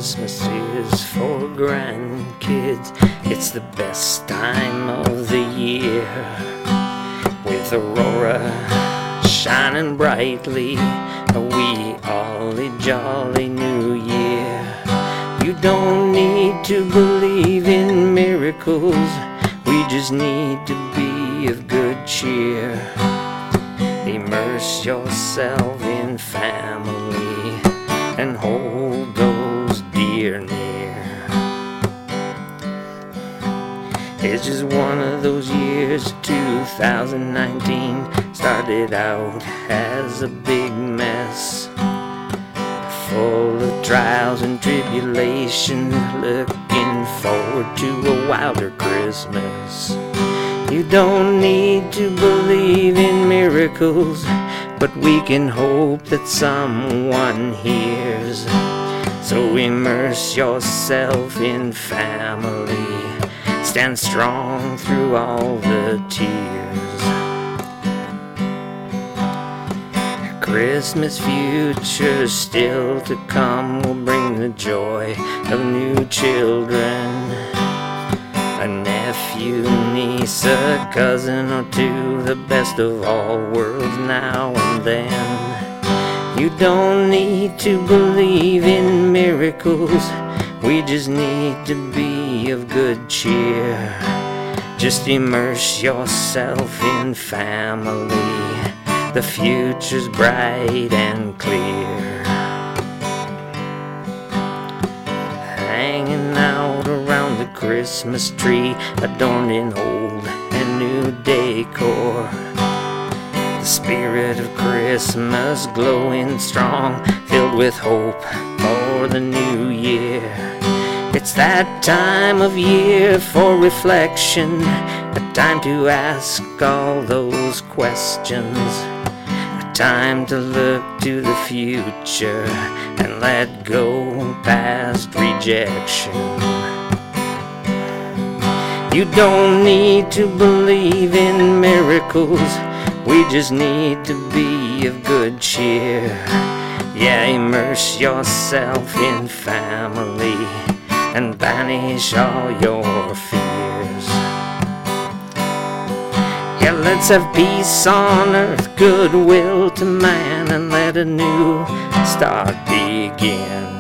Christmas is for grandkids. It's the best time of the year, with Aurora shining brightly, a wee ollie jolly new year. You don't need to believe in miracles, we just need to be of good cheer. Immerse yourself in family and hold those dear near. It's just one of those years. 2019 started out as a big mess, full of trials and tribulations, looking forward to a wilder Christmas. You don't need to believe in miracles, but we can hope that someone hears. So immerse yourself in family, stand strong through all the tears. Christmas future still to come will bring the joy of new children, a nephew, niece, a cousin or two, the best of all worlds now and then. You don't need to believe in miracles, we just need to be of good cheer. Just immerse yourself in family, the future's bright and clear. Hanging out around the Christmas tree, adorned in old and new decor, the spirit of Christmas glowing strong, filled with hope for the new year. It's that time of year for reflection, a time to ask all those questions, a time to look to the future and let go past rejection. You don't need to believe in miracles, we just need to be of good cheer. Yeah, immerse yourself in family and banish all your fears. Yeah, let's have peace on earth, goodwill to man, and let a new start begin.